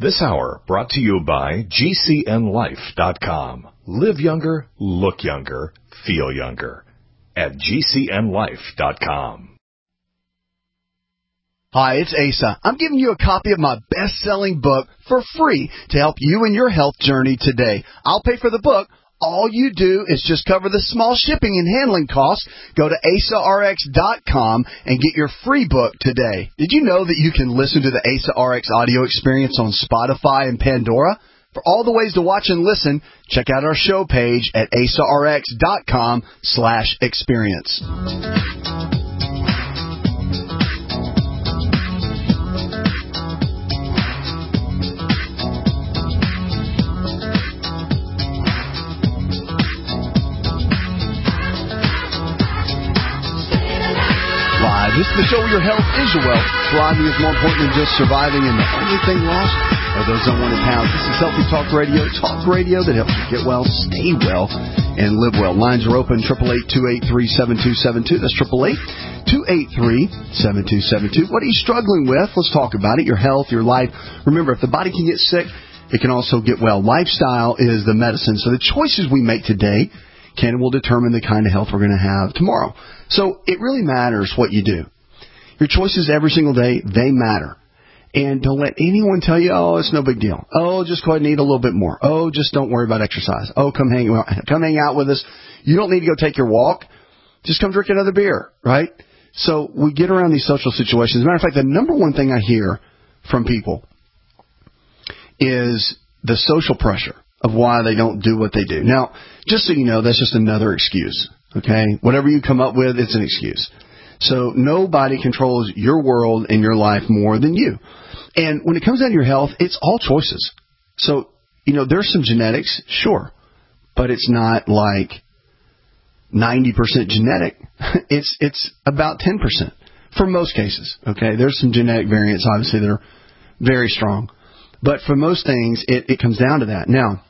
This hour brought to you by GCNLife.com. Live younger, look younger, feel younger at GCNLife.com. Hi, it's Asa. I'm giving you a copy of my best-selling book for free to help you in your health journey today. I'll pay for the book. All you do is just cover the small shipping and handling costs. Go to AsaRx.com and get your free book today. Did you know that you can listen to the Asa RX audio experience on Spotify and Pandora? For all the ways to watch and listen, check out our show page at AsaRx.com/experience. This is the show where your health is your wealth. Thriving is more important than just surviving, and the only thing lost are those unwanted pounds. This is Healthy Talk Radio that helps you get well, stay well, and live well. Lines are open, 888-283-7272. That's 888-283-7272. What are you struggling with? Let's talk about it. Your health, your life. Remember, if the body can get sick, it can also get well. Lifestyle is the medicine. So the choices we make today will determine the kind of health we're going to have tomorrow. So it really matters what you do. Your choices every single day, they matter. And don't let anyone tell you, oh, it's no big deal. Oh, just go ahead and eat a little bit more. Oh, just don't worry about exercise. Oh, come hang out with us. You don't need to go take your walk. Just come drink another beer, right? So we get around these social situations. As a matter of fact, the number one thing I hear from people is the social pressure of why they don't do what they do. Now, just so you know, that's just another excuse, okay? Whatever you come up with, it's an excuse. So nobody controls your world and your life more than you. And when it comes down to your health, it's all choices. So, there's some genetics, sure, but it's not like 90% genetic. It's about 10% for most cases, okay? There's some genetic variants, obviously, that are very strong. But for most things, it comes down to that. Now,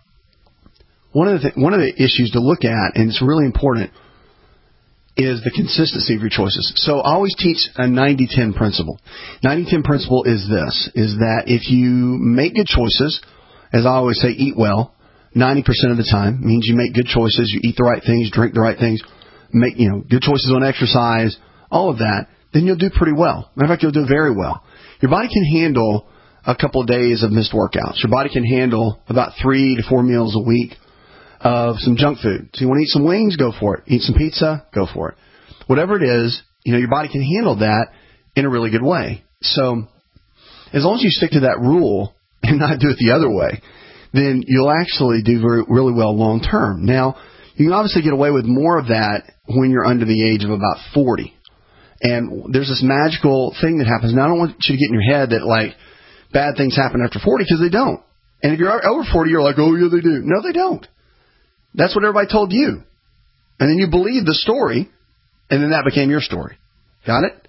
one of the issues to look at, and it's really important, is the consistency of your choices. So I always teach a 90-10 principle. 90-10 principle is this, is that if you make good choices, as I always say, eat well, 90% of the time, means you make good choices, you eat the right things, drink the right things, make good choices on exercise, all of that, then you'll do pretty well. Matter of fact, you'll do very well. Your body can handle a couple of days of missed workouts. Your body can handle about 3 to 4 meals a week of some junk food. So you want to eat some wings, go for it. Eat some pizza, go for it. Whatever it is, your body can handle that in a really good way. So as long as you stick to that rule and not do it the other way, then you'll actually do really well long term. Now, you can obviously get away with more of that when you're under the age of about 40. And there's this magical thing that happens. Now, I don't want you to get in your head that, bad things happen after 40, because they don't. And if you're over 40, you're like, oh, yeah, they do. No, they don't. That's what everybody told you. And then you believed the story, and then that became your story. Got it?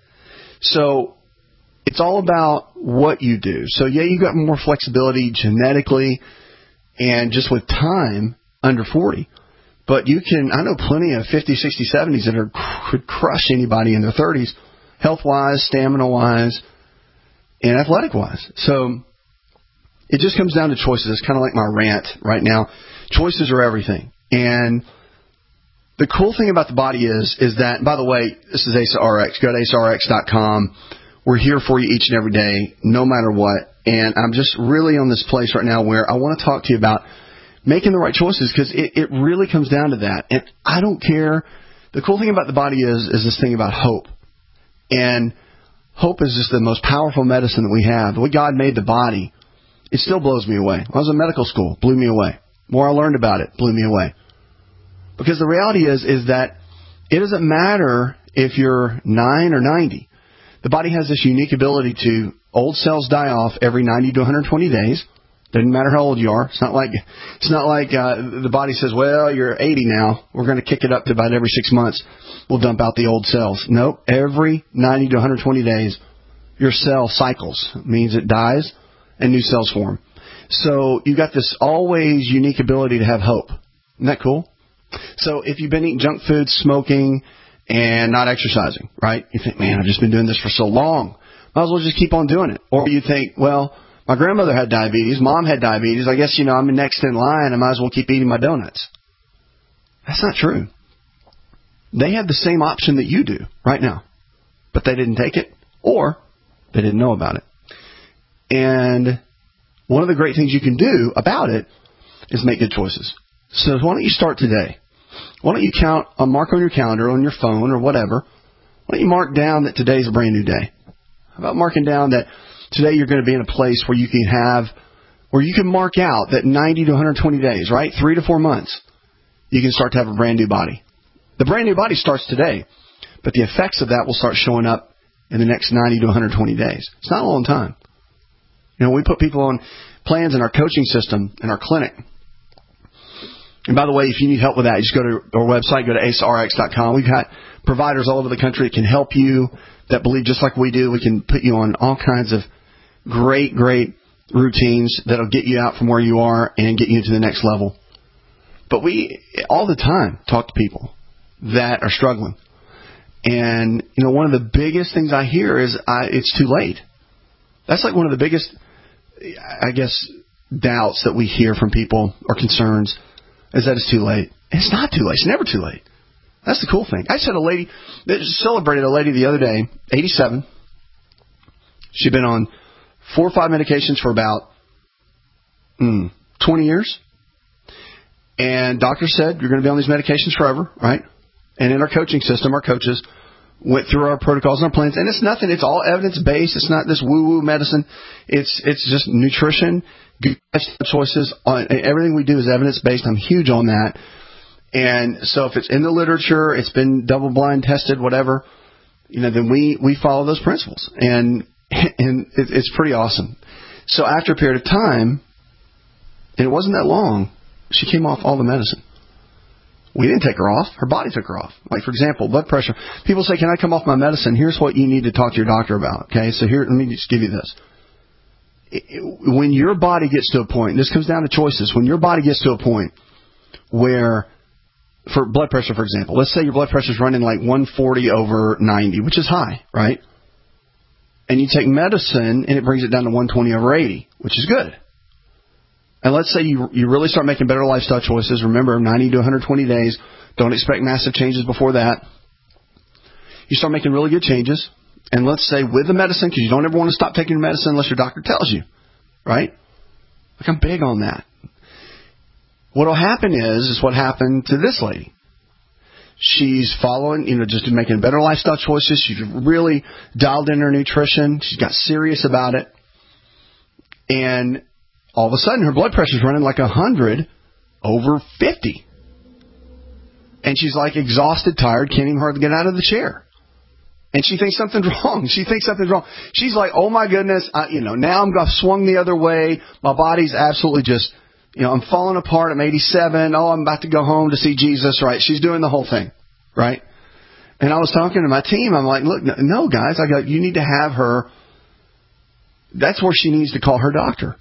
So it's all about what you do. So, yeah, you got more flexibility genetically and just with time under 40. But I know plenty of 50s, 60s, 70s that could crush anybody in their 30s, health-wise, stamina-wise, and athletic-wise. So it just comes down to choices. It's kind of like my rant right now. Choices are everything. And the cool thing about the body is that, by the way, this is Asa RX. Go to AsaRx.com. We're here for you each and every day, no matter what. And I'm just really on this place right now where I want to talk to you about making the right choices, because it really comes down to that. And I don't care. The cool thing about the body is this thing about hope. And hope is just the most powerful medicine that we have. The way God made the body, it still blows me away. When I was in medical school, blew me away. The more I learned about it, blew me away. Because the reality is that it doesn't matter if you're 9 or 90. The body has this unique ability to, old cells die off every 90 to 120 days. Doesn't matter how old you are. It's not like the body says, well, you're 80 now. We're going to kick it up to about every 6 months. We'll dump out the old cells. Nope. Every 90 to 120 days, your cell cycles. It means it dies and new cells form. So you got this always unique ability to have hope. Isn't that cool? So if you've been eating junk food, smoking, and not exercising, right? You think, man, I've just been doing this for so long. Might as well just keep on doing it. Or you think, well, My grandmother had diabetes. Mom had diabetes. I guess, I'm next in line. I might as well keep eating my donuts. That's not true. They have the same option that you do right now, but they didn't take it or they didn't know about it. And one of the great things you can do about it is make good choices. So why don't you start today? Why don't you mark on your calendar, on your phone or whatever, why don't you mark down that today's a brand new day? How about marking down that today you're going to be in a place where you can mark out that 90 to 120 days, right? 3 to 4 months, you can start to have a brand new body. The brand new body starts today, but the effects of that will start showing up in the next 90 to 120 days. It's not a long time. We put people on plans in our coaching system, in our clinic. And by the way, if you need help with that, just go to our website, go to AceRx.com. We've got providers all over the country that can help you, that believe just like we do. We can put you on all kinds of great routines that'll get you out from where you are and get you to the next level. But we, all the time, talk to people that are struggling. And, one of the biggest things I hear is it's too late. That's like one of the biggest, I guess, doubts that we hear from people or concerns is that it's too late. It's not too late. It's never too late. That's the cool thing. I just had a lady that celebrated a lady the other day, 87. She'd been on 4 or 5 medications for about 20 years. And doctor said, you're going to be on these medications forever, right? And in our coaching system, our coaches went through our protocols and our plans. And it's nothing. It's all evidence-based. It's not this woo-woo medicine. It's just nutrition, good lifestyle choices. Everything we do is evidence-based. I'm huge on that. And so if it's in the literature, it's been double-blind tested, whatever, then we follow those principles. And it's pretty awesome. So after a period of time, and it wasn't that long, she came off all the medicine. We didn't take her off. Her body took her off. Like, for example, blood pressure. People say, can I come off my medicine? Here's what you need to talk to your doctor about. Okay, so here, let me just give you this. When your body gets to a point, and this comes down to choices, when your body gets to a point where, for blood pressure, for example, let's say your blood pressure is running like 140 over 90, which is high, right? And you take medicine, and it brings it down to 120 over 80, which is good. And let's say you really start making better lifestyle choices. Remember, 90 to 120 days. Don't expect massive changes before that. You start making really good changes. And let's say with the medicine, because you don't ever want to stop taking medicine unless your doctor tells you, right? Like, I'm big on that. What will happen is what happened to this lady. She's following, just making better lifestyle choices. She's really dialed in her nutrition. She's got serious about it. And all of a sudden, her blood pressure is running like 100 over 50. And she's like exhausted, tired, can't even hardly get out of the chair. And she thinks something's wrong. She's like, oh my goodness, now I've swung the other way. My body's absolutely just, I'm falling apart. I'm 87. Oh, I'm about to go home to see Jesus, right? She's doing the whole thing, right? And I was talking to my team. I'm like, look, no, guys, you need to have her. That's where she needs to call her doctor.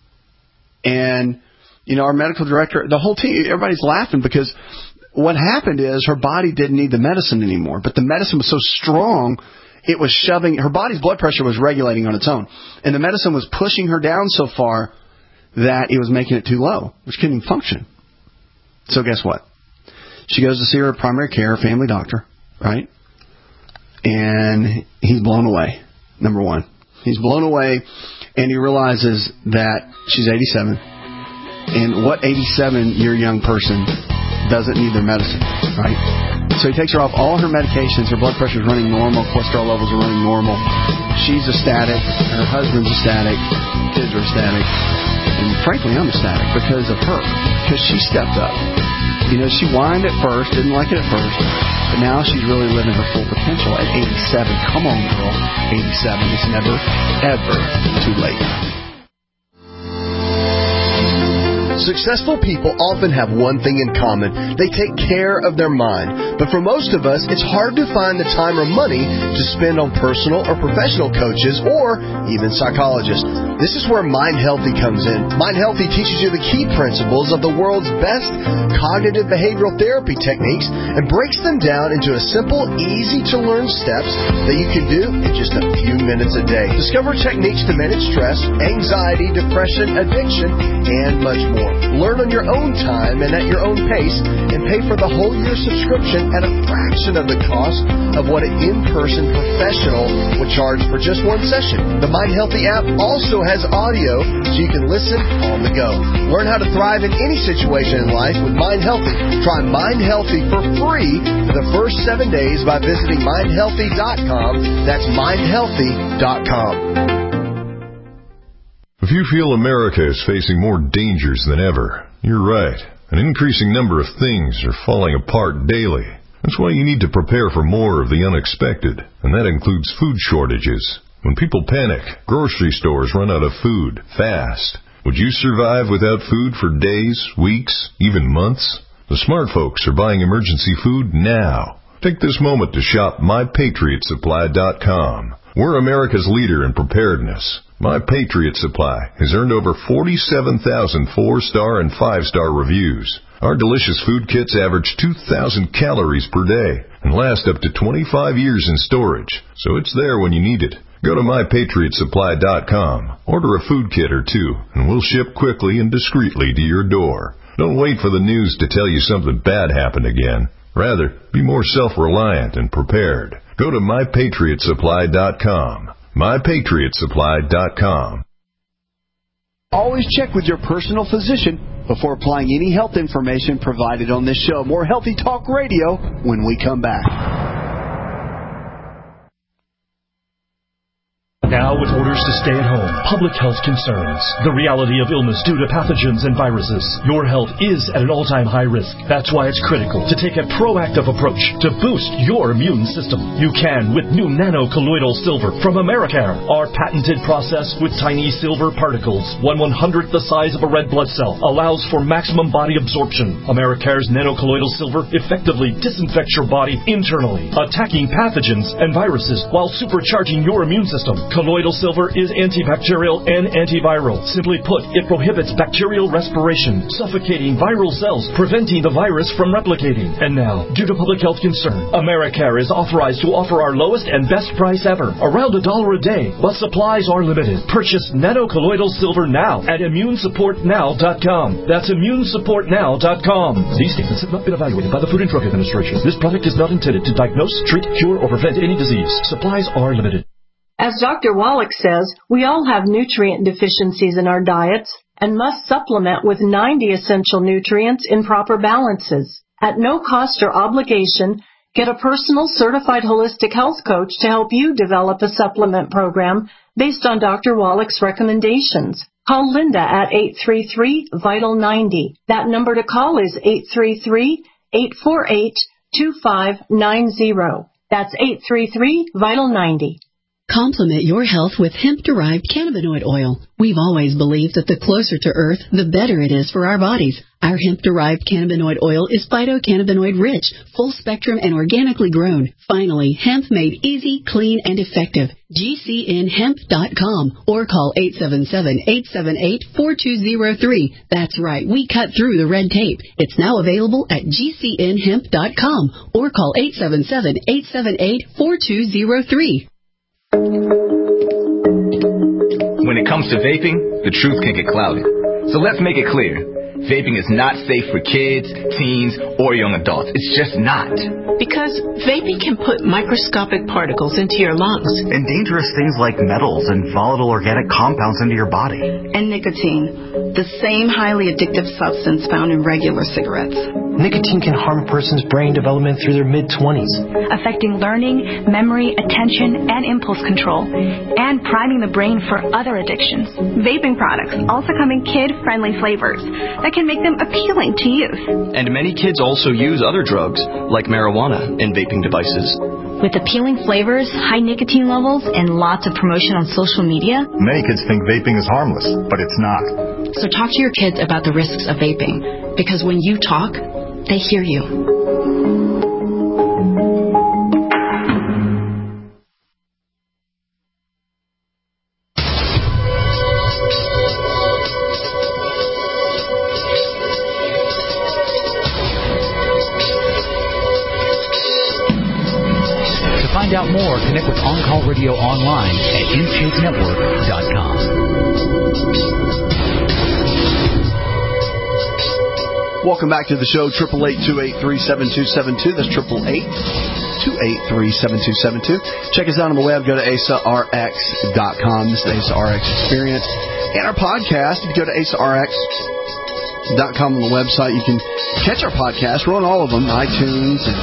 And, our medical director, the whole team, everybody's laughing because what happened is her body didn't need the medicine anymore. But the medicine was so strong, it was shoving, her body's blood pressure was regulating on its own. And the medicine was pushing her down so far that it was making it too low, which couldn't even function. So guess what? She goes to see her primary care family doctor, right? And he's blown away, number one. He's blown away, and he realizes that she's 87. And what 87-year young person doesn't need their medicine, right? So he takes her off all her medications. Her blood pressure is running normal. Cholesterol levels are running normal. She's ecstatic. Her husband's ecstatic. Kids are ecstatic. And frankly, I'm ecstatic because of her. Because she stepped up. She whined at first, didn't like it at first. But now she's really living her full potential at 87. Come on, girl. 87. It's never, ever too late. Successful people often have one thing in common. They take care of their mind. But for most of us, it's hard to find the time or money to spend on personal or professional coaches or even psychologists. This is where Mind Healthy comes in. Mind Healthy teaches you the key principles of the world's best cognitive behavioral therapy techniques and breaks them down into a simple, easy-to-learn steps that you can do in just a few minutes a day. Discover techniques to manage stress, anxiety, depression, addiction, and much more. Learn on your own time and at your own pace, and pay for the whole year subscription at a fraction of the cost of what an in-person professional would charge for just one session. The Mind Healthy app also has audio so you can listen on the go. Learn how to thrive in any situation in life with Mind Healthy. Try Mind Healthy for free for the first 7 days by visiting mindhealthy.com. That's mindhealthy.com. If you feel America is facing more dangers than ever, you're right. An increasing number of things are falling apart daily. That's why you need to prepare for more of the unexpected, and that includes food shortages. When people panic, grocery stores run out of food fast. Would you survive without food for days, weeks, even months? The smart folks are buying emergency food now. Take this moment to shop MyPatriotSupply.com. We're America's leader in preparedness. My Patriot Supply has earned over 47,000 4-star and 5-star reviews. Our delicious food kits average 2,000 calories per day and last up to 25 years in storage, so it's there when you need it. Go to MyPatriotSupply.com, order a food kit or two, and we'll ship quickly and discreetly to your door. Don't wait for the news to tell you something bad happened again. Rather, be more self-reliant and prepared. Go to MyPatriotSupply.com. MyPatriotSupply.com. Always check with your personal physician before applying any health information provided on this show. More Healthy Talk Radio when we come back. Now with orders to stay at home, public health concerns, the reality of illness due to pathogens and viruses, your health is at an all-time high risk. That's why it's critical to take a proactive approach to boost your immune system. You can with new nano-colloidal silver from Americare. Our patented process with tiny silver particles, 1/100th the size of a red blood cell, allows for maximum body absorption. Americare's nano-colloidal silver effectively disinfects your body internally, attacking pathogens and viruses while supercharging your immune system. Colloidal silver is antibacterial and antiviral. Simply put, it prohibits bacterial respiration, suffocating viral cells, preventing the virus from replicating. And now, due to public health concern, Americare is authorized to offer our lowest and best price ever, around $1 a day, but supplies are limited. Purchase nano-colloidal silver now at immunesupportnow.com. That's immunesupportnow.com. These statements have not been evaluated by the Food and Drug Administration. This product is not intended to diagnose, treat, cure, or prevent any disease. Supplies are limited. As Dr. Wallach says, we all have nutrient deficiencies in our diets and must supplement with 90 essential nutrients in proper balances. At no cost or obligation, get a personal certified holistic health coach to help you develop a supplement program based on Dr. Wallach's recommendations. Call Linda at 833-VITAL-90. That number to call is 833-848-2590. That's 833-VITAL-90. Complement your health with hemp-derived cannabinoid oil. We've always believed that the closer to Earth, the better it is for our bodies. Our hemp-derived cannabinoid oil is phytocannabinoid rich, full-spectrum, and organically grown. Finally, hemp made easy, clean, and effective. GCNhemp.com or call 877-878-4203. That's right, we cut through the red tape. It's now available at GCNhemp.com or call 877-878-4203. When it comes to vaping, the truth can get clouded. So let's make it clear. Vaping is not safe for kids, teens, or young adults. It's just not. Because vaping can put microscopic particles into your lungs. And dangerous things like metals and volatile organic compounds into your body. And nicotine, the same highly addictive substance found in regular cigarettes. Nicotine can harm a person's brain development through their mid-20s. Affecting learning, memory, attention, and impulse control. And priming the brain for other addictions. Vaping products also come in kid-friendly flavors that can make them appealing to youth. And many kids also use other drugs, like marijuana, in vaping devices. With appealing flavors, high nicotine levels, and lots of promotion on social media, many kids think vaping is harmless, but it's not. So talk to your kids about the risks of vaping, because when you talk, they hear you. Find out more. Connect with On Call Radio online at InShapeNetwork.com. Welcome back to the show, 888-283-7272. That's 888-283-7272. Check us out on the web. Go to AsaRx.com. This is the AsaRx Experience. And our podcast, if you go to AsaRx.com on the website, you can catch our podcast. We're on all of them, iTunes and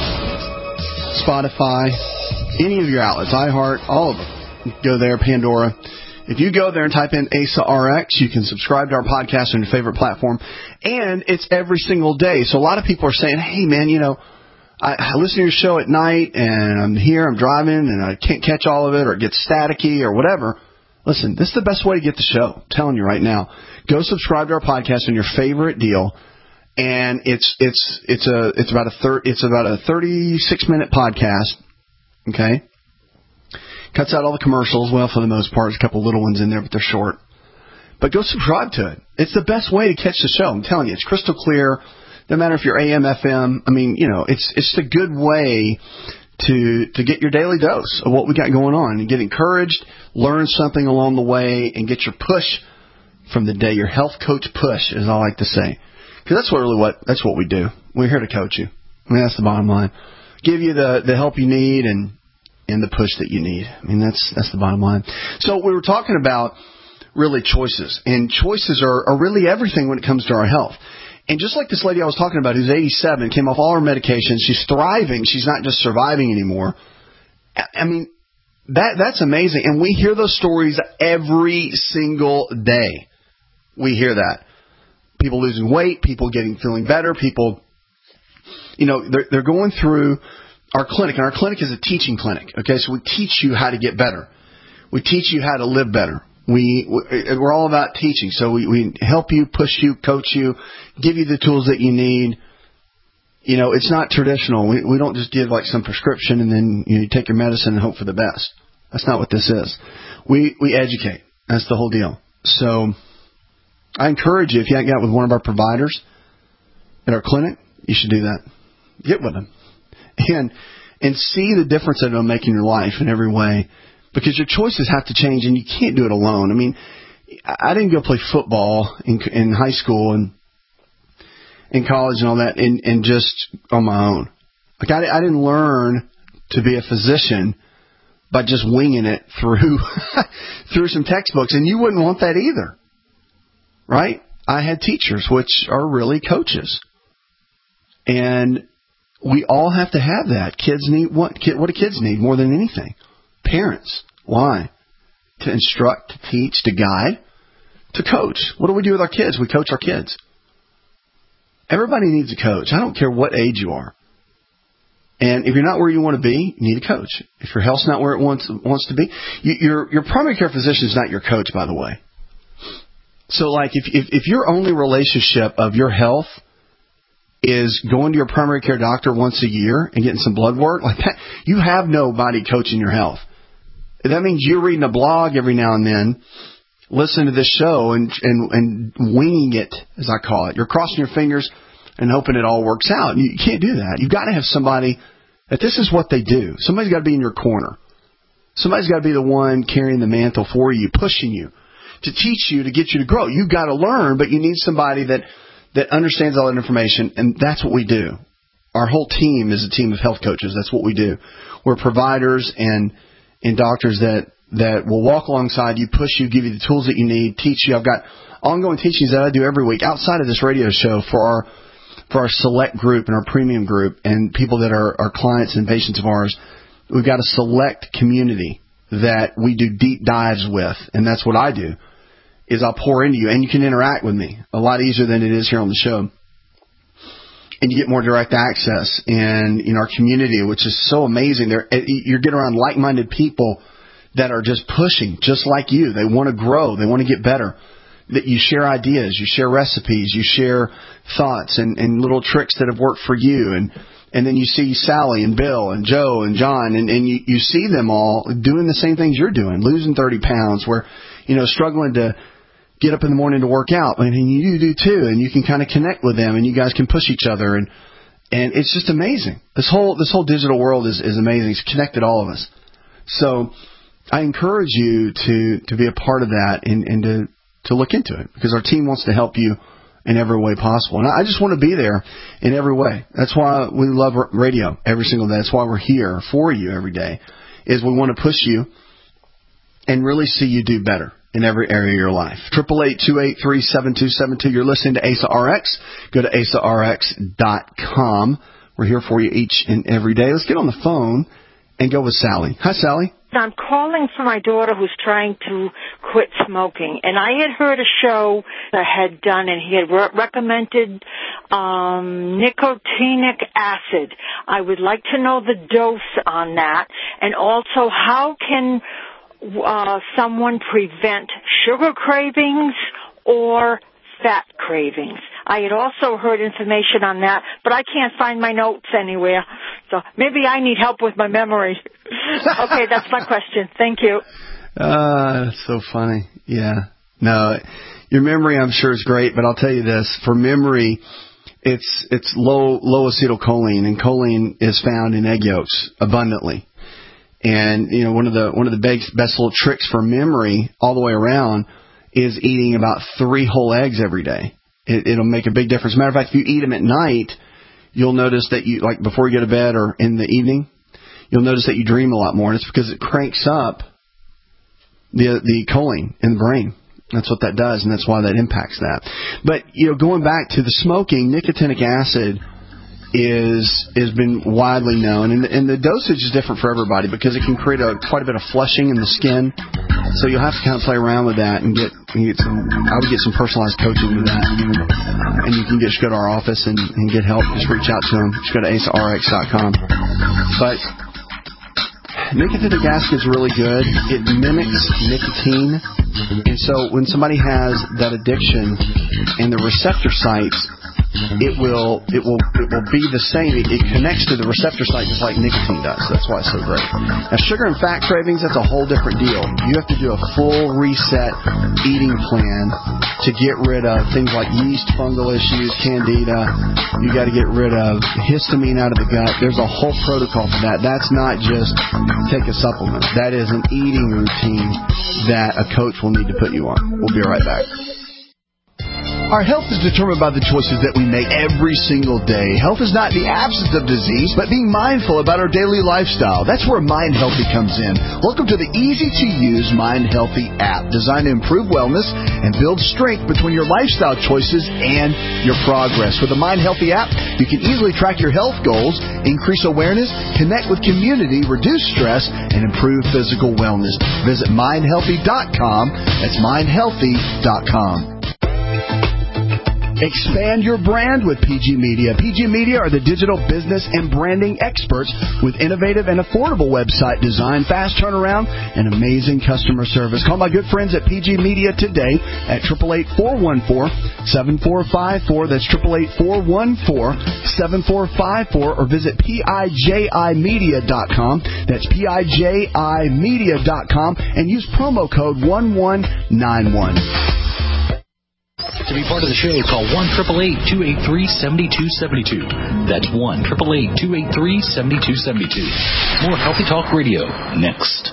Spotify, any of your outlets, iHeart, all of them. You can go there, Pandora. If you go there and type in AsaRx, you can subscribe to our podcast on your favorite platform. And it's every single day. So a lot of people are saying, hey, man, I listen to your show at night, and I'm here, I'm driving, and I can't catch all of it, or it gets staticky, or whatever. Listen, this is the best way to get the show. I'm telling you right now. Go subscribe to our podcast on your favorite deal. And it's about a 36-minute podcast. Okay? Cuts out all the commercials. Well, for the most part, there's a couple little ones in there, but they're short. But go subscribe to it. It's the best way to catch the show. I'm telling you, it's crystal clear. No matter if you're AM, FM. I mean, it's a good way to get your daily dose of what we got going on and get encouraged, learn something along the way, and get your push from the day. Your health coach push, as I like to say. Because that's what we do. We're here to coach you. I mean, that's the bottom line. Give you the help you need and the push that you need. I mean, that's the bottom line. So we were talking about really choices. And choices are really everything when it comes to our health. And just like this lady I was talking about who's 87, came off all her medications, she's thriving. She's not just surviving anymore. I mean, that's amazing. And we hear those stories every single day. We hear that. People losing weight, people feeling better, people, they're going through our clinic. And our clinic is a teaching clinic. Okay, so we teach you how to get better. We teach you how to live better. We're all about teaching. So we help you, push you, coach you, give you the tools that you need. It's not traditional. We don't just give like some prescription and then you take your medicine and hope for the best. That's not what this is. We educate. That's the whole deal. So I encourage you, if you haven't got with one of our providers at our clinic, you should do that. Get with them. And see the difference that it'll make in your life in every way. Because your choices have to change, and you can't do it alone. I mean, I didn't go play football in high school and in college and all that, and just on my own. Like I didn't learn to be a physician by just winging it through some textbooks, and you wouldn't want that either, right? I had teachers, which are really coaches, and we all have to have that. Kids need what do kids need more than anything? Parents. Why? To instruct, to teach, to guide, to coach. What do we do with our kids? We coach our kids. Everybody needs a coach. I don't care what age you are. And if you're not where you want to be, you need a coach. If your health's not where it wants to be, your primary care physician is not your coach, by the way. So, like, if your only relationship of your health is going to your primary care doctor once a year and getting some blood work, like that, you have nobody coaching your health. That means you're reading a blog every now and then, listening to this show and winging it, as I call it. You're crossing your fingers and hoping it all works out. You can't do that. You've got to have somebody that this is what they do. Somebody's got to be in your corner. Somebody's got to be the one carrying the mantle for you, pushing you, to teach you, to get you to grow. You've got to learn, but you need somebody that understands all that information, and that's what we do. Our whole team is a team of health coaches. That's what we do. We're providers and doctors that will walk alongside you, push you, give you the tools that you need, teach you. I've got ongoing teachings that I do every week outside of this radio show for our select group and our premium group and people that are clients and patients of ours. We've got a select community that we do deep dives with, and that's what I do. Is I'll pour into you, and you can interact with me a lot easier than it is here on the show. And you get more direct access in our community, which is so amazing. You get around like-minded people that are just pushing, just like you. They want to grow. They want to get better. that you share ideas, you share recipes, you share thoughts and little tricks that have worked for you. And then you see Sally and Bill and Joe and John, and you see them all doing the same things you're doing, losing 30 pounds, where, struggling to get up in the morning to work out. And you do too, and you can kind of connect with them, and you guys can push each other. And it's just amazing. This whole digital world is amazing. It's connected all of us. So I encourage you to be a part of that and to look into it, because our team wants to help you in every way possible. And I just want to be there in every way. That's why we love radio every single day. That's why we're here for you every day, is we want to push you and really see you do better in every area of your life. 888-283-7272. You're listening to ASA RX. Go to asarx.com. We're here for you each and every day. Let's get on the phone and go with Sally. Hi, Sally. I'm calling for my daughter who's trying to quit smoking. And I had heard a show that had done, and he had recommended nicotinic acid. I would like to know the dose on that. And also, how can someone prevent sugar cravings or fat cravings? I had also heard information on that, but I can't find my notes anywhere. So maybe I need help with my memory. Okay, that's my question. Thank you. That's so funny. Yeah. No, your memory, I'm sure, is great, but I'll tell you this. For memory, it's low acetylcholine, and choline is found in egg yolks abundantly. And, one of the best little tricks for memory all the way around is eating about 3 whole eggs every day. It'll make a big difference. Matter of fact, if you eat them at night, you'll notice that you, like before you go to bed or in the evening, you'll notice that you dream a lot more. And it's because it cranks up the choline in the brain. That's what that does, and that's why that impacts that. But, going back to the smoking, nicotinic acid is been widely known, and the dosage is different for everybody because it can create quite a bit of flushing in the skin. So you'll have to kind of play around with that and get some. I would get some personalized coaching with that, and you can just go to our office and get help. Just reach out to them. Just go to asarx.com. But nicotinic acid is really good. It mimics nicotine, and so when somebody has that addiction in the receptor sites, it will be the same. It connects to the receptor site just like nicotine does. That's why it's so great. Now, sugar and fat cravings, that's a whole different deal. You have to do a full reset eating plan to get rid of things like yeast, fungal issues, candida. You got to get rid of histamine out of the gut. There's a whole protocol for that. That's not just take a supplement. That is an eating routine that a coach will need to put you on. We'll be right back. Our health is determined by the choices that we make every single day. Health is not the absence of disease, but being mindful about our daily lifestyle. That's where Mind Healthy comes in. Welcome to the easy-to-use Mind Healthy app, designed to improve wellness and build strength between your lifestyle choices and your progress. With the Mind Healthy app, you can easily track your health goals, increase awareness, connect with community, reduce stress, and improve physical wellness. Visit mindhealthy.com. That's mindhealthy.com. Expand your brand with PG Media. PG Media are the digital business and branding experts with innovative and affordable website design, fast turnaround, and amazing customer service. Call my good friends at PG Media today at 888-414-7454. That's 888-414-7454, or visit PIJImedia.com. That's PIJImedia.com, and use promo code 1191. To be part of the show, call 1-888-283-7272. That's 1-888-283-7272. More Healthy Talk Radio next.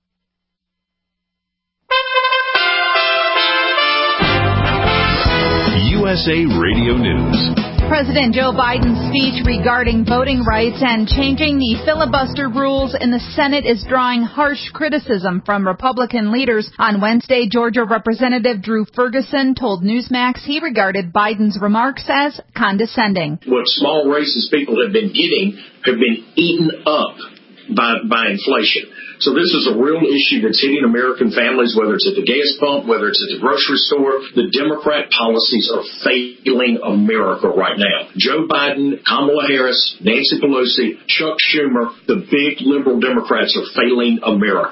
USA Radio News. President Joe Biden's speech regarding voting rights and changing the filibuster rules in the Senate is drawing harsh criticism from Republican leaders. On Wednesday, Georgia Representative Drew Ferguson told Newsmax he regarded Biden's remarks as condescending. What small races people have been getting have been eaten up by inflation. So this is a real issue that's hitting American families, whether it's at the gas pump, whether it's at the grocery store. The Democrat policies are failing America right now. Joe Biden, Kamala Harris, Nancy Pelosi, Chuck Schumer, the big liberal Democrats are failing America.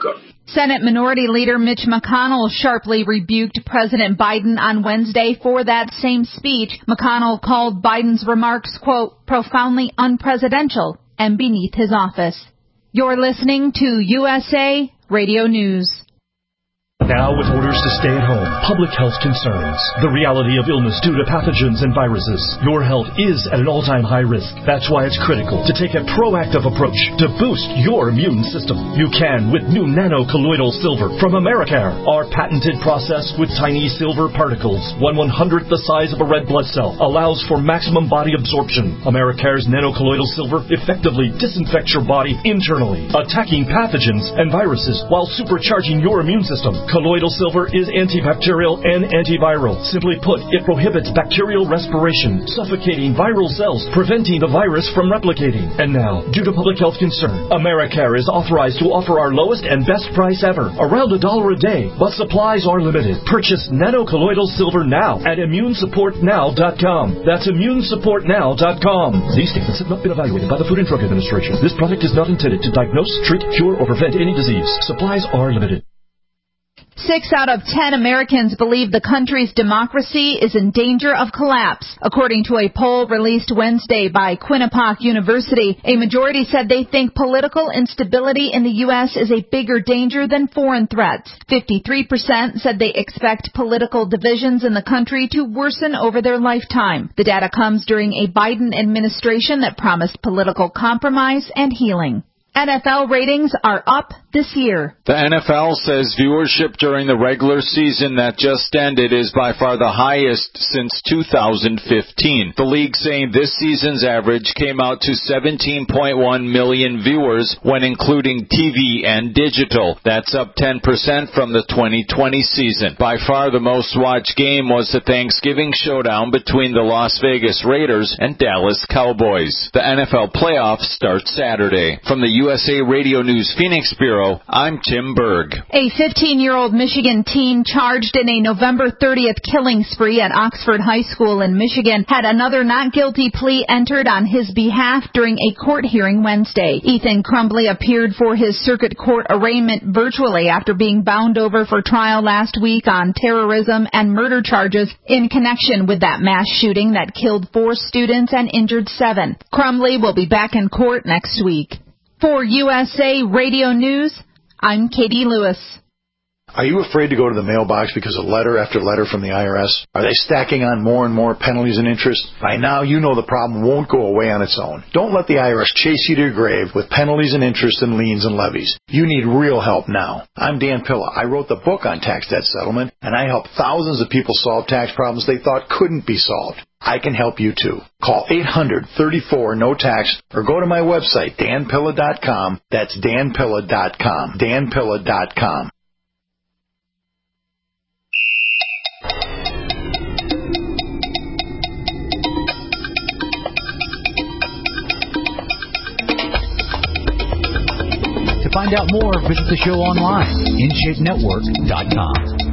Senate Minority Leader Mitch McConnell sharply rebuked President Biden on Wednesday for that same speech. McConnell called Biden's remarks, quote, profoundly unpresidential and beneath his office. You're listening to USA Radio News. Now with orders to stay at home, public health concerns, the reality of illness due to pathogens and viruses, your health is at an all-time high risk. That's why it's critical to take a proactive approach to boost your immune system. You can with new nano-colloidal silver from Americare. Our patented process with tiny silver particles, 1/100th the size of a red blood cell, allows for maximum body absorption. Americare's nano-colloidal silver effectively disinfects your body internally, attacking pathogens and viruses while supercharging your immune system. Colloidal silver is antibacterial and antiviral. Simply put, it prohibits bacterial respiration, suffocating viral cells, preventing the virus from replicating. And now, due to public health concern, Americare is authorized to offer our lowest and best price ever, around $1 a day, but supplies are limited. Purchase nano-colloidal silver now at immunesupportnow.com. That's immunesupportnow.com. These statements have not been evaluated by the Food and Drug Administration. This product is not intended to diagnose, treat, cure, or prevent any disease. Supplies are limited. 6 out of 10 Americans believe the country's democracy is in danger of collapse. According to a poll released Wednesday by Quinnipiac University, a majority said they think political instability in the U.S. is a bigger danger than foreign threats. 53% said they expect political divisions in the country to worsen over their lifetime. The data comes during a Biden administration that promised political compromise and healing. NFL ratings are up this year. The NFL says viewership during the regular season that just ended is by far the highest since 2015. The league saying this season's average came out to 17.1 million viewers when including TV and digital. That's up 10% from the 2020 season. By far the most watched game was the Thanksgiving showdown between the Las Vegas Raiders and Dallas Cowboys. The NFL playoffs start Saturday. From the USA Radio News Phoenix Bureau, I'm Tim Berg. A 15-year-old Michigan teen charged in a November 30th killing spree at Oxford High School in Michigan had another not guilty plea entered on his behalf during a court hearing Wednesday. Ethan Crumbly appeared for his circuit court arraignment virtually after being bound over for trial last week on terrorism and murder charges in connection with that mass shooting that killed 4 students and injured 7. Crumbly will be back in court next week. For USA Radio News, I'm Katie Lewis. Are you afraid to go to the mailbox because of letter after letter from the IRS? Are they stacking on more and more penalties and interest? By now, you know the problem won't go away on its own. Don't let the IRS chase you to your grave with penalties and interest and liens and levies. You need real help now. I'm Dan Pilla. I wrote the book on tax debt settlement, and I help thousands of people solve tax problems they thought couldn't be solved. I can help you too. Call 800-34-NO-TAX or go to my website, danpilla.com. That's danpilla.com. danpilla.com. To find out more, visit the show online, InShapeNetwork.com.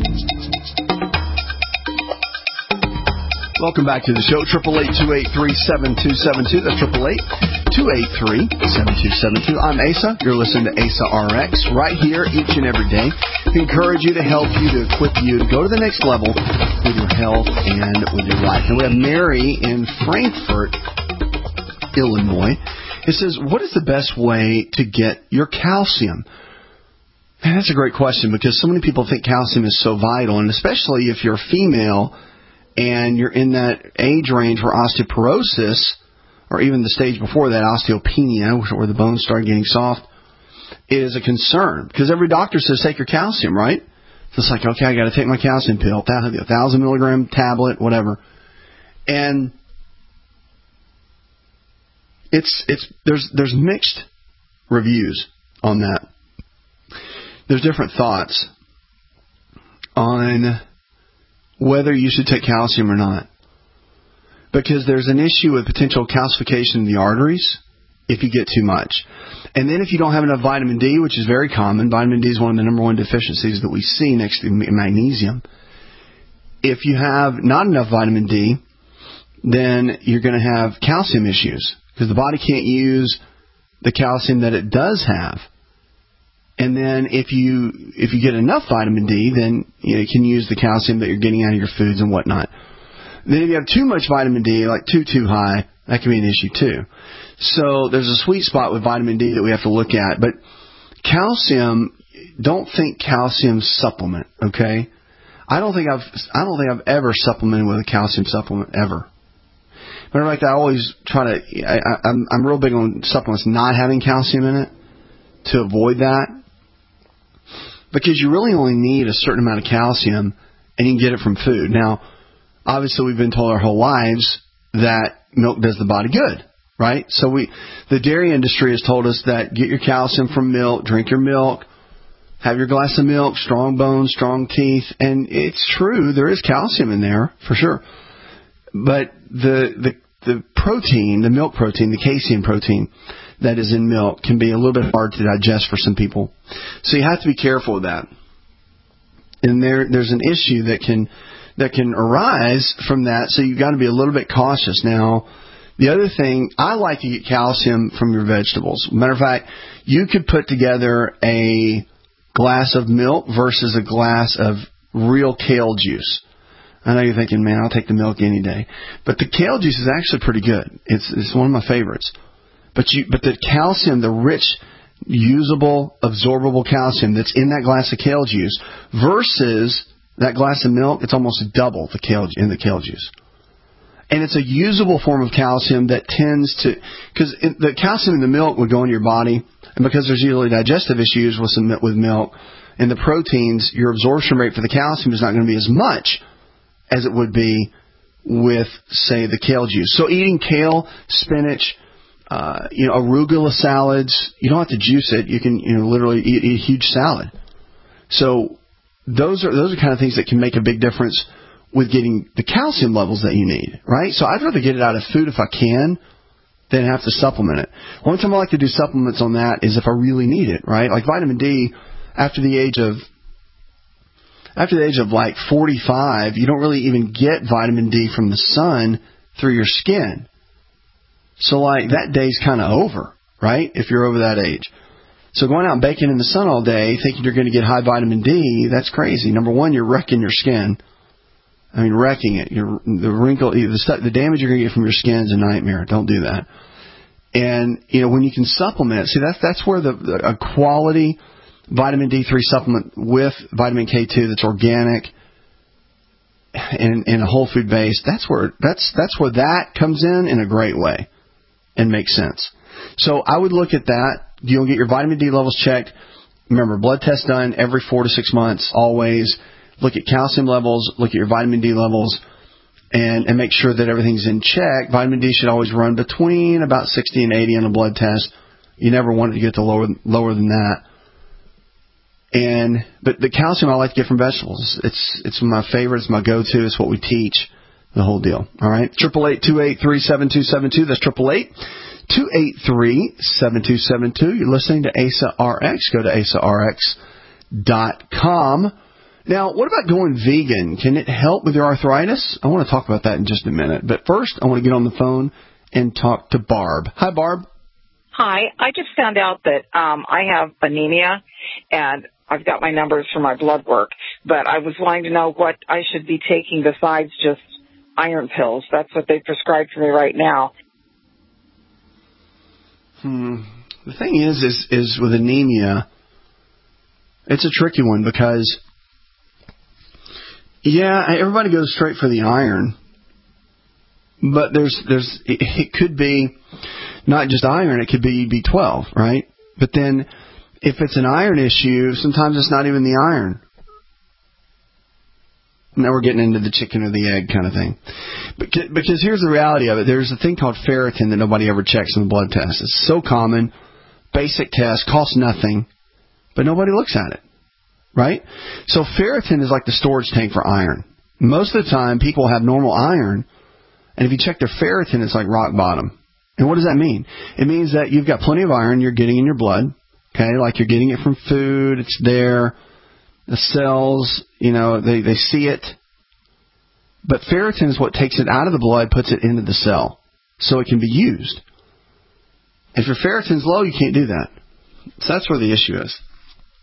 Welcome back to the show, 888-283-7272. That's 888-283-7272. I'm Asa. You're listening to Asa RX right here each and every day. We encourage you to help you, to equip you to go to the next level with your health and with your life. And we have Mary in Frankfort, Illinois. It says, what is the best way to get your calcium? Man, that's a great question because so many people think calcium is so vital, and especially if you're female and you're in that age range where osteoporosis, or even the stage before that, osteopenia, where the bones start getting soft, is a concern. Because every doctor says take your calcium, right? So it's like, okay, I got to take my calcium pill, 1,000 milligram tablet, whatever. And there's mixed reviews on that. There's different thoughts on whether you should take calcium or not. Because there's an issue with potential calcification in the arteries if you get too much. And then if you don't have enough vitamin D, which is very common, vitamin D is one of the number one deficiencies that we see next to magnesium. If you have not enough vitamin D, then you're going to have calcium issues because the body can't use the calcium that it does have. And then if you get enough vitamin D, then you can use the calcium that you're getting out of your foods and whatnot. Then if you have too much vitamin D, like too high, that can be an issue too. So there's a sweet spot with vitamin D that we have to look at. But calcium, don't think calcium supplement, okay? I don't think I've ever supplemented with a calcium supplement ever. Matter of fact, I always try to. I'm real big on supplements not having calcium in it to avoid that, because you really only need a certain amount of calcium, and you can get it from food. Now, obviously, we've been told our whole lives that milk does the body good, right? So the dairy industry has told us that get your calcium from milk, drink your milk, have your glass of milk, strong bones, strong teeth, and it's true, there is calcium in there for sure. But the protein, the milk protein, the casein protein that is in milk can be a little bit hard to digest for some people. So you have to be careful with that. And there's an issue that can arise from that, so you've got to be a little bit cautious. Now, the other thing, I like to get calcium from your vegetables. Matter of fact, you could put together a glass of milk versus a glass of real kale juice. I know you're thinking, man, I'll take the milk any day. But the kale juice is actually pretty good. It's one of my favorites. But the calcium, the rich, usable, absorbable calcium that's in that glass of kale juice versus that glass of milk, it's almost double the kale juice. And it's a usable form of calcium that tends to, because the calcium in the milk would go into your body, and because there's usually digestive issues with milk and the proteins, your absorption rate for the calcium is not going to be as much as it would be with, say, the kale juice. So eating kale, spinach, arugula salads, you don't have to juice it. You can literally eat a huge salad. So those are the kind of things that can make a big difference with getting the calcium levels that you need, right? So I'd rather get it out of food if I can than have to supplement it. One time I like to do supplements on that is if I really need it, right? Like vitamin D, after the age of like 45, you don't really even get vitamin D from the sun through your skin. So like that day's kind of over, right? If you're over that age. So going out and baking in the sun all day thinking you're going to get high vitamin D, that's crazy. Number one, you're wrecking your skin. I mean, wrecking it. The damage you're going to get from your skin is a nightmare. Don't do that. And, when you can supplement, see, that's where a quality vitamin D3 supplement with vitamin K2 that's organic and a whole food base, that's where that comes in a great way and makes sense. So I would look at that. You'll get your vitamin D levels checked. Remember, blood test done every 4 to 6 months, always. Look at calcium levels, look at your vitamin D levels, and make sure that everything's in check. Vitamin D should always run between about 60 and 80 on a blood test. You never want it to get to lower than that. But the calcium I like to get from vegetables. It's my favorite. It's my go-to. It's what we teach. The whole deal. All right. 888-283-7272. That's 888-283-7272. You're listening to ASA RX. Go to asarx.com. Now, what about going vegan? Can it help with your arthritis? I want to talk about that in just a minute. But first, I want to get on the phone and talk to Barb. Hi, Barb. Hi. I just found out that I have anemia, and I've got my numbers for my blood work. But I was wanting to know what I should be taking besides just iron pills. That's what they prescribed for me right now. The thing is with anemia, it's a tricky one because, everybody goes straight for the iron, but it could be not just iron, it could be B12, right? But then if it's an iron issue, sometimes it's not even the iron. Now we're getting into the chicken or the egg kind of thing. Because here's the reality of it. There's a thing called ferritin that nobody ever checks in the blood test. It's so common, basic test, costs nothing, but nobody looks at it, right? So ferritin is like the storage tank for iron. Most of the time, people have normal iron, and if you check their ferritin, it's like rock bottom. And what does that mean? It means that you've got plenty of iron you're getting in your blood, okay, like you're getting it from food, it's there. The cells, they see it. But ferritin is what takes it out of the blood, puts it into the cell, so it can be used. If your ferritin's low, you can't do that. So that's where the issue is.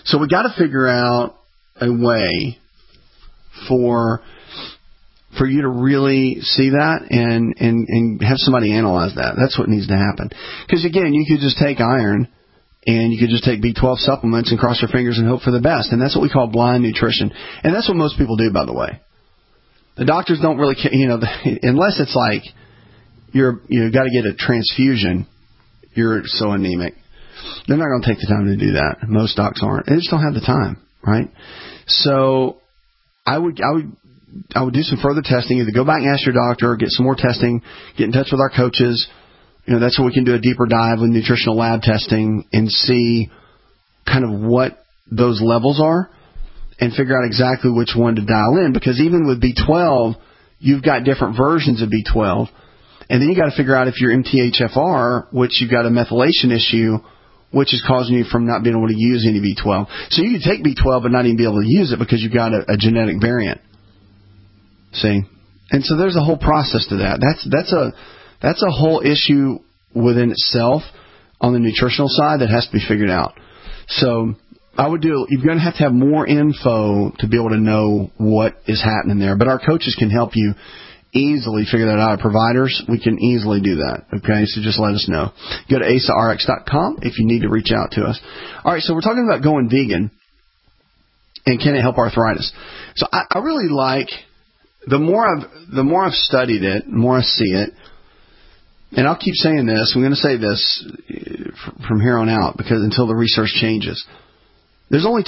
So we got to figure out a way for you to really see that and have somebody analyze that. That's what needs to happen. Because, again, you could just take iron and you could just take B12 supplements and cross your fingers and hope for the best. And that's what we call blind nutrition. And that's what most people do, by the way. The doctors don't really care, unless it's like you've got to get a transfusion, you're so anemic. They're not going to take the time to do that. Most docs aren't. They just don't have the time, right? So I would do some further testing. Either go back and ask your doctor, get some more testing, get in touch with our coaches. That's where we can do a deeper dive with nutritional lab testing and see kind of what those levels are and figure out exactly which one to dial in. Because even with B12, you've got different versions of B12. And then you got to figure out if you're MTHFR, which you've got a methylation issue, which is causing you from not being able to use any B12. So you can take B12 but not even be able to use it because you've got a genetic variant. See? And so there's a whole process to that. That's a whole issue within itself on the nutritional side that has to be figured out. So you're going to have more info to be able to know what is happening there. But our coaches can help you easily figure that out. Our providers, we can easily do that. Okay, so just let us know. Go to AsaRx.com if you need to reach out to us. All right, so we're talking about going vegan and can it help arthritis? So I really like, the more I've studied it, the more I see it, and I'll keep saying this, I'm going to say this from here on out because until the research changes. There's only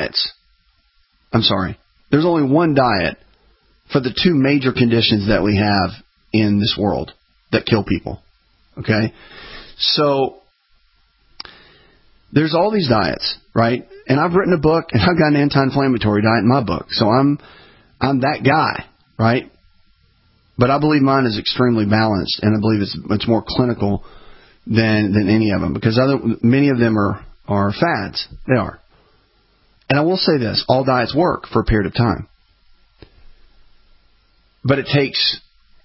there's only one diet for the two major conditions that we have in this world that kill people. Okay? So there's all these diets, right? And I've written a book and I've got an anti-inflammatory diet in my book. So I'm that guy, right? But I believe mine is extremely balanced and I believe it's much more clinical than any of them because many of them are fads. They are. And I will say this, all diets work for a period of time. But it takes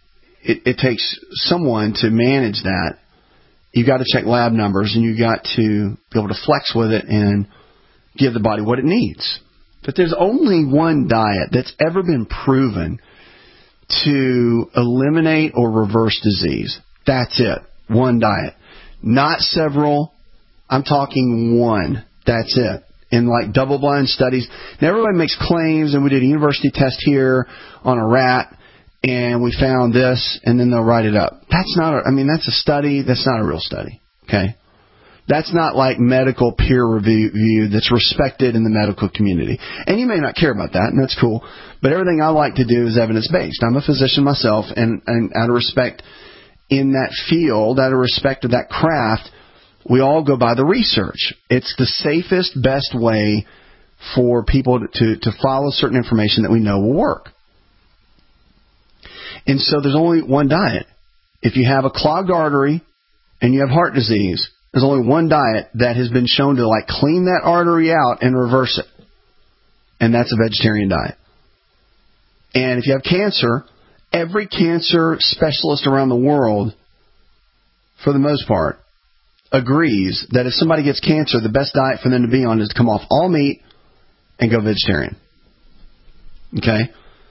someone to manage that. You've got to check lab numbers and you've got to be able to flex with it and give the body what it needs. But there's only one diet that's ever been proven to eliminate or reverse disease. That's it. One diet. Not several. I'm talking one. That's it. In like double-blind studies. Now, everybody makes claims, and we did a university test here on a rat, and we found this, and then they'll write it up. That's a study. That's not a real study, okay? That's not like medical peer review that's respected in the medical community. And you may not care about that, and that's cool, but everything I like to do is evidence-based. I'm a physician myself, and out of respect in that field, out of respect of that craft, we all go by the research. It's the safest, best way for people to follow certain information that we know will work. And so there's only one diet. If you have a clogged artery and you have heart disease, there's only one diet that has been shown to like clean that artery out and reverse it. And that's a vegetarian diet. And if you have cancer, every cancer specialist around the world, for the most part, agrees that if somebody gets cancer, the best diet for them to be on is to come off all meat and go vegetarian. Okay?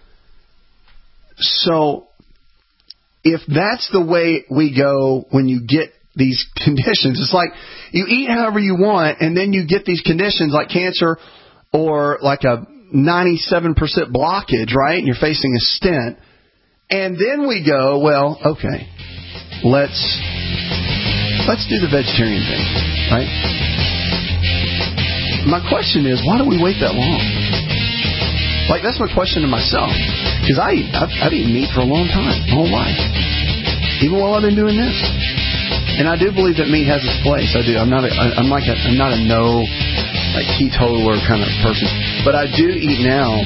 So, if that's the way we go when you get these conditions, it's like you eat however you want and then you get these conditions like cancer or like a 97% blockage, right? And you're facing a stent. And then we go, well, okay, let's do the vegetarian thing, right? My question is, why do we wait that long? Like, that's my question to myself. Because I've eaten meat for a long time, my whole life. Even while I've been doing this. And I do believe that meat has its place. I do. I'm not a no, like, teetotaler kind of person. But I do eat now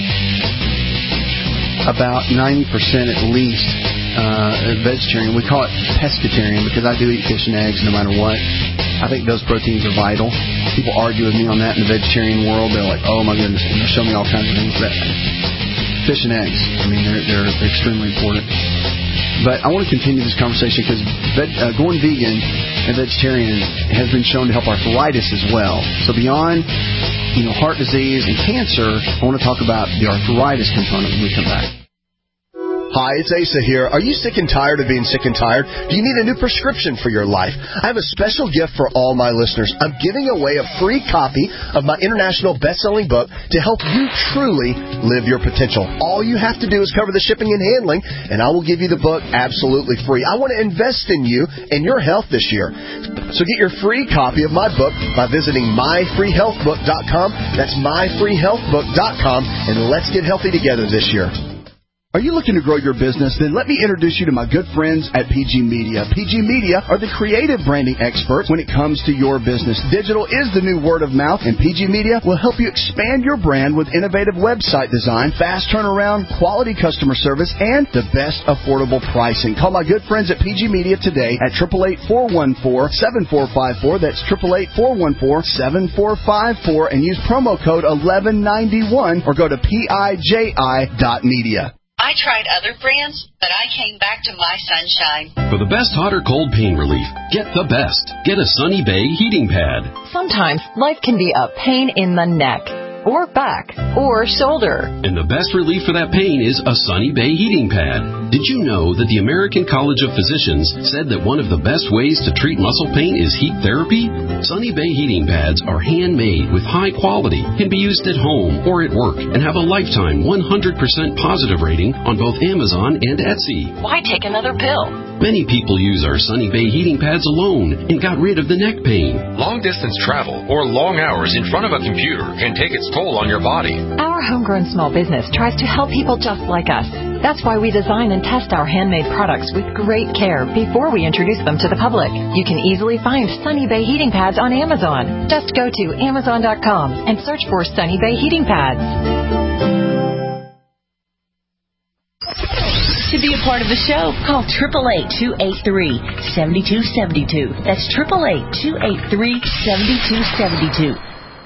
about 90% at least vegetarian. We call it pescatarian because I do eat fish and eggs no matter what. I think those proteins are vital. People argue with me on that in the vegetarian world. They're like, oh my goodness, and they'll show me all kinds of things. But fish and eggs, I mean, they're extremely important. But I want to continue this conversation because going vegan and vegetarian has been shown to help arthritis as well. So beyond heart disease and cancer, I want to talk about the arthritis component when we come back. Hi, it's Asa here. Are you sick and tired of being sick and tired? Do you need a new prescription for your life? I have a special gift for all my listeners. I'm giving away a free copy of my international best-selling book to help you truly live your potential. All you have to do is cover the shipping and handling, and I will give you the book absolutely free. I want to invest in you and your health this year. So get your free copy of my book by visiting myfreehealthbook.com. That's myfreehealthbook.com, and let's get healthy together this year. Are you looking to grow your business? Then let me introduce you to my good friends at PG Media. PG Media are the creative branding experts when it comes to your business. Digital is the new word of mouth, and PG Media will help you expand your brand with innovative website design, fast turnaround, quality customer service, and the best affordable pricing. Call my good friends at PG Media today at 888-414-7454. That's 888-414-7454, and use promo code 1191 or go to PIJI.media. I tried other brands, but I came back to My Sunshine. For the best hot or cold pain relief, get the best. Get a Sunny Bay heating pad. Sometimes life can be a pain in the neck, or back, or shoulder. And the best relief for that pain is a Sunny Bay heating pad. Did you know that the American College of Physicians said that one of the best ways to treat muscle pain is heat therapy? Sunny Bay heating pads are handmade with high quality, can be used at home or at work, and have a lifetime 100% positive rating on both Amazon and Etsy. Why take another pill? Many people use our Sunny Bay heating pads alone and got rid of the neck pain. Long-distance travel or long hours in front of a computer can take its toll on your body. Our homegrown small business tries to help people just like us. That's why we design and test our handmade products with great care before we introduce them to the public. You can easily find Sunny Bay heating pads on Amazon. Just go to Amazon.com and search for Sunny Bay heating pads. To be a part of the show, call 888-283-7272. That's 888-283-7272.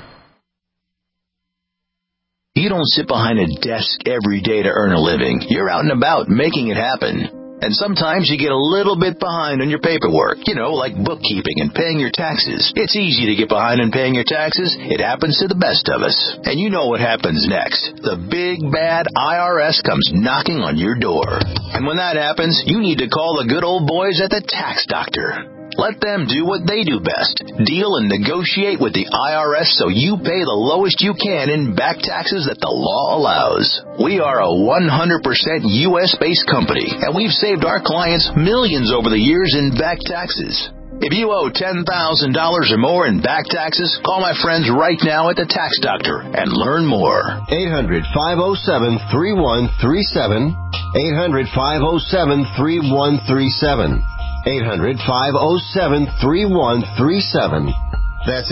You don't sit behind a desk every day to earn a living. You're out and about making it happen. And sometimes you get a little bit behind on your paperwork, like bookkeeping and paying your taxes. It's easy to get behind on paying your taxes. It happens to the best of us. And you know what happens next. The big, bad IRS comes knocking on your door. And when that happens, you need to call the good old boys at the Tax Doctor. Let them do what they do best. Deal and negotiate with the IRS so you pay the lowest you can in back taxes that the law allows. We are a 100% U.S.-based company, and we've saved our clients millions over the years in back taxes. If you owe $10,000 or more in back taxes, call my friends right now at the Tax Doctor and learn more. 800-507-3137. 800-507-3137. 800-507-3137. That's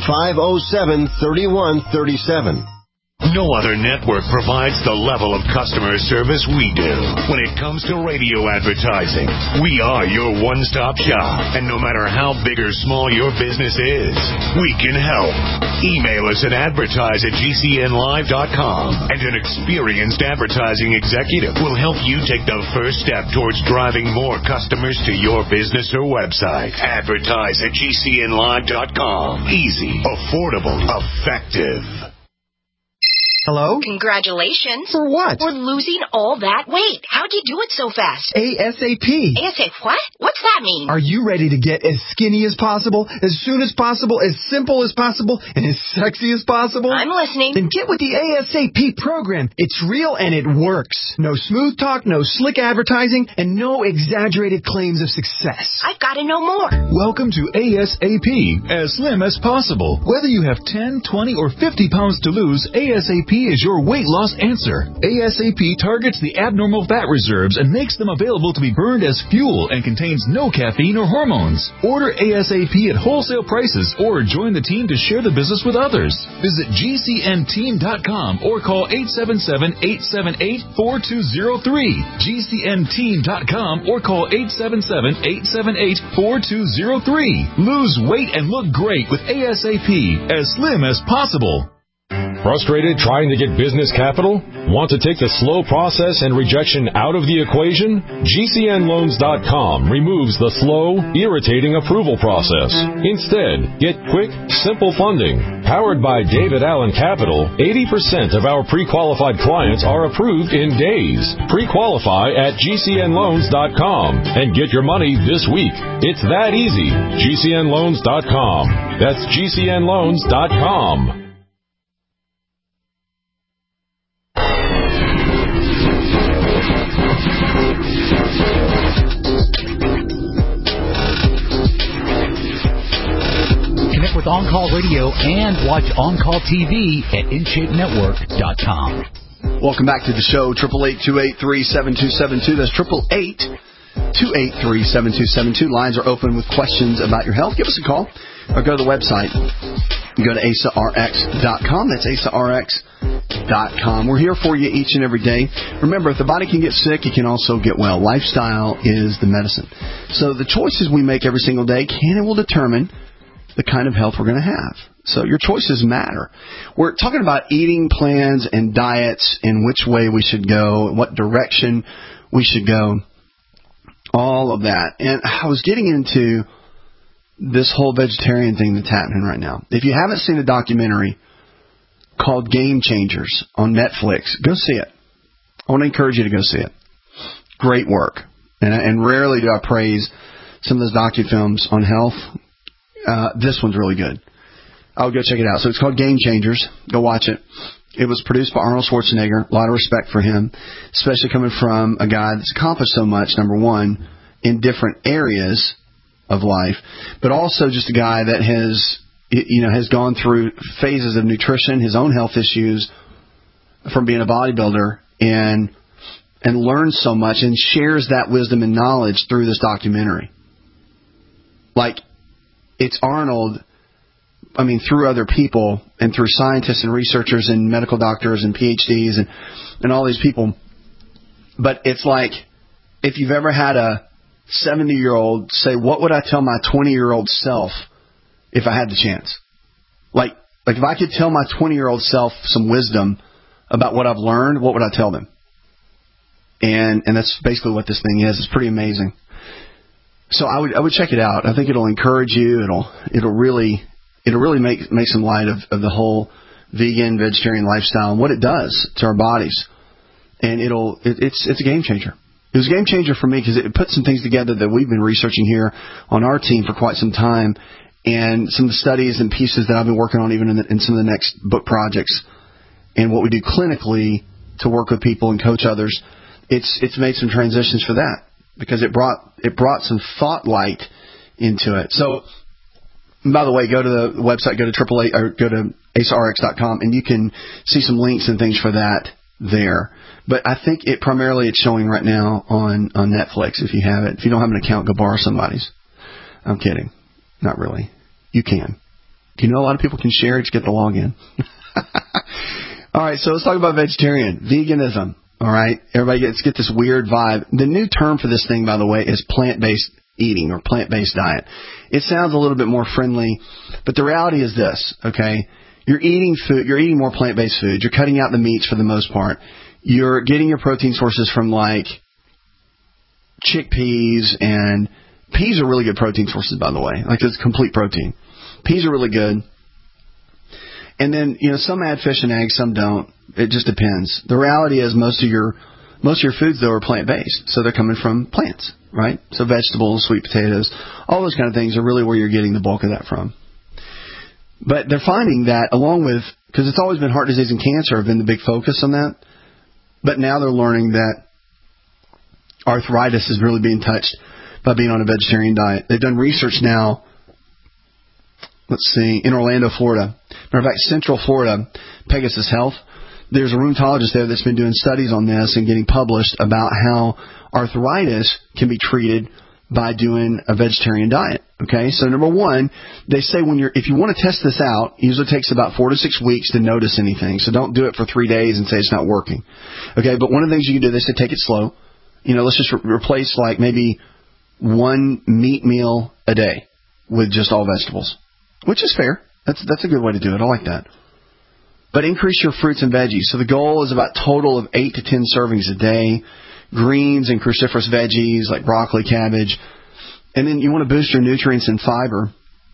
800-507-3137. No other network provides the level of customer service we do. When it comes to radio advertising, we are your one-stop shop. And no matter how big or small your business is, we can help. Email us at advertise@gcnlive.com, and an experienced advertising executive will help you take the first step towards driving more customers to your business or website. Advertise@gcnlive.com. Easy, affordable, effective. Hello? Congratulations. For what? For losing all that weight. How'd you do it so fast? ASAP. ASAP what? What's that mean? Are you ready to get as skinny as possible, as soon as possible, as simple as possible, and as sexy as possible? I'm listening. Then get with the ASAP program. It's real and it works. No smooth talk, no slick advertising, and no exaggerated claims of success. I've got to know more. Welcome to ASAP, as slim as possible. Whether you have 10, 20, or 50 pounds to lose, ASAP is your weight loss answer. ASAP targets the abnormal fat reserves and makes them available to be burned as fuel and contains no caffeine or hormones. Order ASAP at wholesale prices or join the team to share the business with others. Visit GCNteam.com or call 877-878-4203. GCNteam.com or call 877-878-4203. Lose weight and look great with ASAP, as slim as possible. Frustrated trying to get business capital? Want to take the slow process and rejection out of the equation? GCNLoans.com removes the slow, irritating approval process. Instead, get quick, simple funding. Powered by David Allen Capital, 80% of our pre-qualified clients are approved in days. Pre-qualify at GCNLoans.com and get your money this week. It's that easy. GCNLoans.com. That's GCNLoans.com. Connect with On-Call Radio and watch On-Call TV at InShapeNetwork.com. Welcome back to the show, 888-283-7272. That's 888-283-7272. Lines are open with questions about your health. Give us a call or go to the website. Go to AsaRx.com. That's AsaRx.com. We're here for you each and every day. Remember, if the body can get sick, it can also get well. Lifestyle is the medicine. So the choices we make every single day can and will determine the kind of health we're going to have. So your choices matter. We're talking about eating plans and diets and which way we should go, what direction we should go, all of that. And I was getting into this whole vegetarian thing that's happening right now. If you haven't seen a documentary called Game Changers on Netflix, go see it. I want to encourage you to go see it. Great work. And rarely do I praise some of those docufilms on health. This one's really good. I'll go check it out. So it's called Game Changers. Go watch it. It was produced by Arnold Schwarzenegger. A lot of respect for him, especially coming from a guy that's accomplished so much, number one, in different areas of life, but also just a guy that has gone through phases of nutrition, his own health issues from being a bodybuilder, and learned so much and shares that wisdom and knowledge through this documentary. Like, it's Arnold, through other people and through scientists and researchers and medical doctors and PhDs and all these people. But it's like, if you've ever had a 70-year-old say, what would I tell my 20-year-old self if I had the chance? Like if I could tell my 20-year-old self some wisdom about what I've learned, what would I tell them? And that's basically what this thing is. It's pretty amazing. So I would check it out. I think it'll encourage you. It'll really make some light of the whole vegan, vegetarian lifestyle and what it does to our bodies. And it's a game changer. It was a game changer for me because it put some things together that we've been researching here on our team for quite some time, and some of the studies and pieces that I've been working on even in some of the next book projects, and what we do clinically to work with people and coach others. It's made some transitions for that because it brought some thought light into it. So, by the way, go to the website, go to AsaRx.com, and you can see some links and things for that there. But I think it's showing right now on Netflix if you have it. If you don't have an account, go borrow somebody's. I'm kidding. Not really. You can. You know a lot of people can share it. Just get the login. All right, so let's talk about vegetarian. Veganism. All right? Everybody get this weird vibe. The new term for this thing, by the way, is plant-based eating or plant-based diet. It sounds a little bit more friendly, but the reality is this, okay? You're eating food. You're eating more plant-based food. You're cutting out the meats for the most part. You're getting your protein sources from like chickpeas, and peas are really good protein sources, by the way. Like it's complete protein. Peas are really good. And then, some add fish and eggs, some don't. It just depends. The reality is most of your foods though are plant-based. So they're coming from plants, right? So vegetables, sweet potatoes, all those kind of things are really where you're getting the bulk of that from. But they're finding that along with, because it's always been heart disease and cancer have been the big focus on that. But now they're learning that arthritis is really being touched by being on a vegetarian diet. They've done research now, in Orlando, Florida. Matter of fact, Central Florida, Pegasus Health. There's a rheumatologist there that's been doing studies on this and getting published about how arthritis can be treated by doing a vegetarian diet. Okay, so number one, they say if you want to test this out, it usually takes about 4 to 6 weeks to notice anything. So don't do it for 3 days and say it's not working. Okay, but one of the things you can do, they say take it slow. Let's just replace like maybe one meat meal a day with just all vegetables, which is fair. That's a good way to do it. I like that. But increase your fruits and veggies. So the goal is about total of 8 to 10 servings a day. Greens and cruciferous veggies like broccoli, cabbage. And then you want to boost your nutrients and fiber.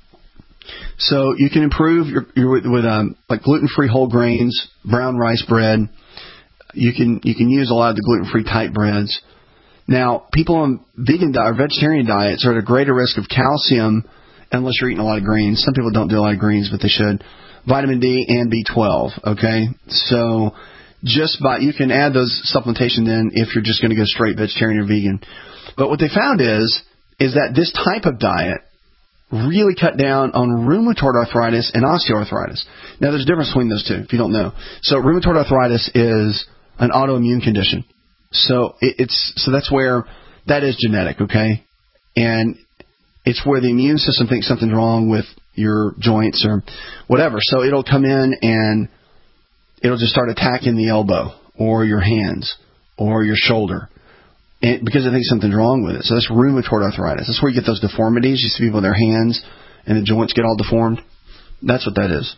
So you can improve with like gluten-free whole grains, brown rice bread. You can use a lot of the gluten-free type breads. Now, people on vegan or vegetarian diets are at a greater risk of calcium unless you're eating a lot of greens. Some people don't do a lot of greens, but they should. Vitamin D and B12, okay? So you can add those supplementation then if you're just going to go straight vegetarian or vegan. But what they found is that this type of diet really cut down on rheumatoid arthritis and osteoarthritis. Now, there's a difference between those two, if you don't know. So rheumatoid arthritis is an autoimmune condition. So that's where that is genetic, okay? And it's where the immune system thinks something's wrong with your joints or whatever. So it'll come in and it'll just start attacking the elbow or your hands or your shoulder because it thinks something's wrong with it. So that's rheumatoid arthritis. That's where you get those deformities. You see people with their hands and the joints get all deformed. That's what that is.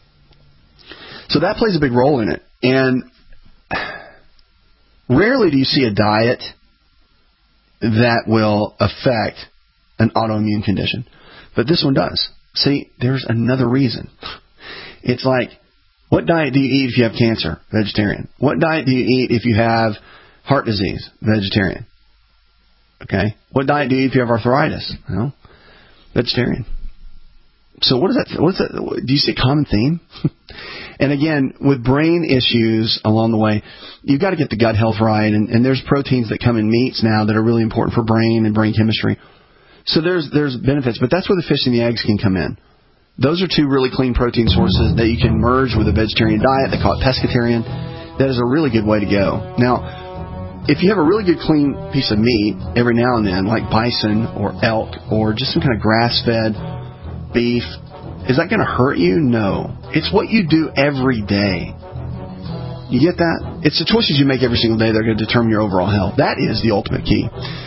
So that plays a big role in it. And rarely do you see a diet that will affect an autoimmune condition. But this one does. See, there's another reason. It's like, what diet do you eat if you have cancer? Vegetarian. What diet do you eat if you have heart disease? Vegetarian. Okay. What diet do you eat if you have arthritis? Well, vegetarian. So what is that? Do you see a common theme? And again, with brain issues along the way, you've got to get the gut health right. And there's proteins that come in meats now that are really important for brain and brain chemistry. So there's benefits, but that's where the fish and the eggs can come in. Those are two really clean protein sources that you can merge with a vegetarian diet. They call it pescatarian. That is a really good way to go. Now, if you have a really good clean piece of meat every now and then, like bison or elk or just some kind of grass-fed beef, is that going to hurt you? No. It's what you do every day. You get that? It's the choices you make every single day that are going to determine your overall health. That is the ultimate key.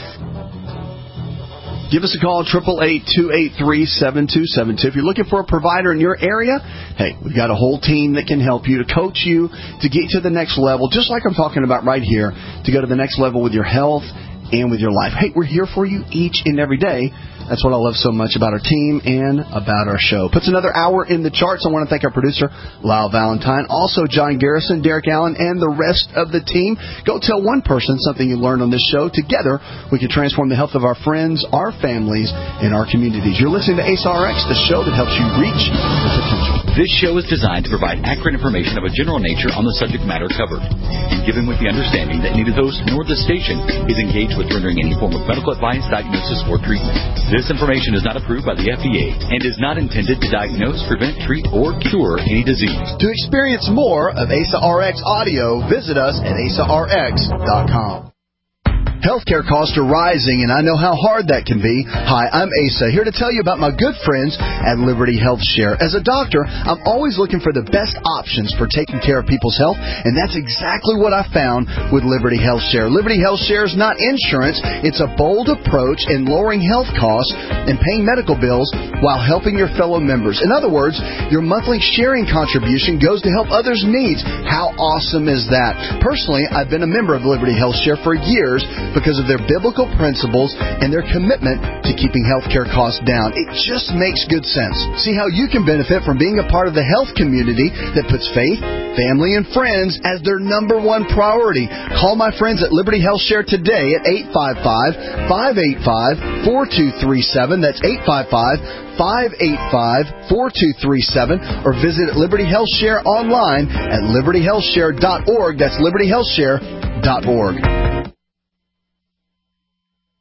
Give us a call, 888-283-7272. If you're looking for a provider in your area, hey, we've got a whole team that can help you, to coach you, to get to the next level, just like I'm talking about right here, to go to the next level with your health and with your life. Hey, we're here for you each and every day. That's what I love so much about our team and about our show. Puts another hour in the charts. I want to thank our producer, Lyle Valentine, also John Garrison, Derek Allen, and the rest of the team. Go tell one person something you learned on this show. Together, we can transform the health of our friends, our families, and our communities. You're listening to AceRx, the show that helps you reach your potential. This show is designed to provide accurate information of a general nature on the subject matter covered, and given with the understanding that neither host nor the station is engaged with rendering any form of medical advice, diagnosis, or treatment. This information is not approved by the FDA and is not intended to diagnose, prevent, treat, or cure any disease. To experience more of AceRx audio, visit us at AceRx.com. Healthcare costs are rising, and I know how hard that can be. Hi, I'm Asa, here to tell you about my good friends at Liberty Health Share. As a doctor, I'm always looking for the best options for taking care of people's health, and that's exactly what I found with Liberty Health Share. Liberty Health Share is not insurance. It's a bold approach in lowering health costs and paying medical bills while helping your fellow members. In other words, your monthly sharing contribution goes to help others' needs. How awesome is that? Personally, I've been a member of Liberty Health Share for years because of their biblical principles and their commitment to keeping healthcare costs down. It just makes good sense. See how you can benefit from being a part of the health community that puts faith, family, and friends as their number one priority. Call my friends at Liberty Health Share today at 855-585-4237. That's 855-585-4237, or visit Liberty Health Share online at libertyhealthshare.org. That's libertyhealthshare.org.